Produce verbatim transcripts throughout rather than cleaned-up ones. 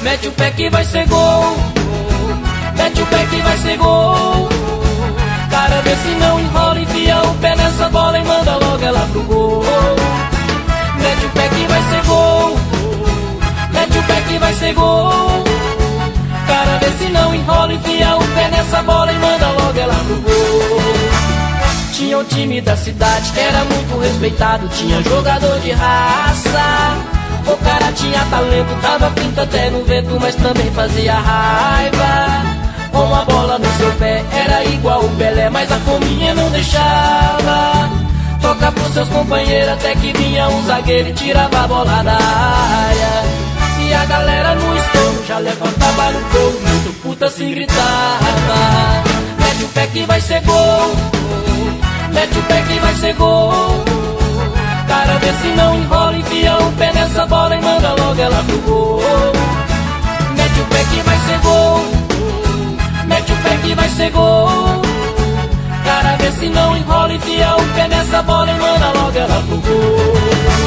Mete o pé que vai ser gol. Mete o pé que vai ser gol. Cara, vê se não enrola, enfia o pé nessa bola e manda logo ela pro gol. Mete o pé que vai ser gol. Mete o pé que vai ser gol. Cara, vê se não enrola, enfia o pé nessa bola e manda logo ela pro gol. Tinha um time da cidade que era muito respeitado, tinha jogador de raça. O cara tinha talento, dava pinta até no vento, mas também fazia raiva. Com a bola no seu pé, era igual o Pelé, mas a fominha não deixava. Toca pros seus companheiros até que vinha um zagueiro e tirava a bola da área. E a galera no estouro já levantava no couro, muito puta assim gritava. Mete o pé que vai ser gol. Mete o pé que vai ser gol. Cara, vê se não enrola, enfia o pé nessa bola e manda logo ela pro gol. Mete o pé que vai ser gol. Mete o pé que vai ser gol. Cara, vê se não enrola, enfia o pé nessa bola e manda logo ela pro gol.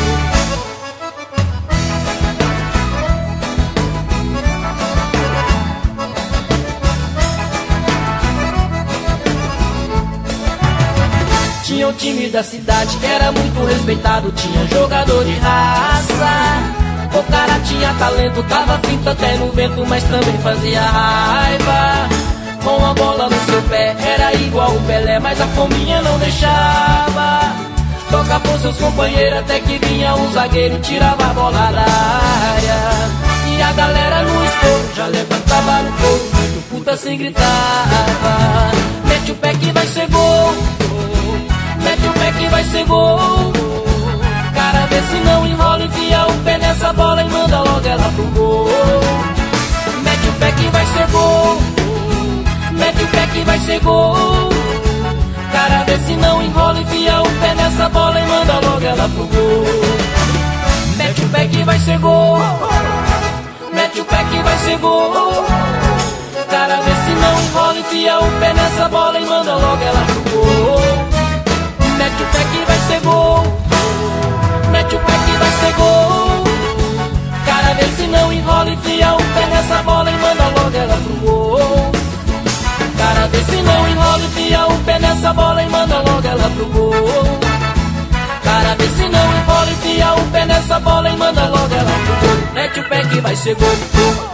Tinha um time da cidade que era muito respeitado, tinha jogador de raça. O cara tinha talento, dava finta até no vento, mas também fazia raiva. Com a bola no seu pé, era igual o Pelé, mas a fominha não deixava. Toca pros seus companheiros até que vinha um zagueiro e tirava a bola da área. E a galera no estouro já levantava no couro, muito puta assim gritava. Mete o pé que vai ser gol. Mete o pé que vai ser gol. Cara, vê se não enrola, enfia o pé nessa bola e manda logo ela pro gol. Mete o pé que vai ser gol. Mete o pé que vai ser gol. Cara, vê se não enrola, enfia o pé nessa bola e manda logo ela pro gol. Mete o pé que vai ser gol. Mete o pé que vai ser gol. Cara, vê se não enrola, enfia o pé nessa bola e manda logo ela pro gol. Mete o pé que vai ser gol. Mete o pé que vai ser gol. Cara, vê se não enrola, enfia o pé nessa bola e manda logo ela pro gol. Cara, vê se não enrola, enfia o pé nessa bola e manda logo ela pro gol. Cara, vê se não enrola, enfia o pé nessa bola e manda logo ela pro gol. Mete o pé que vai ser gol.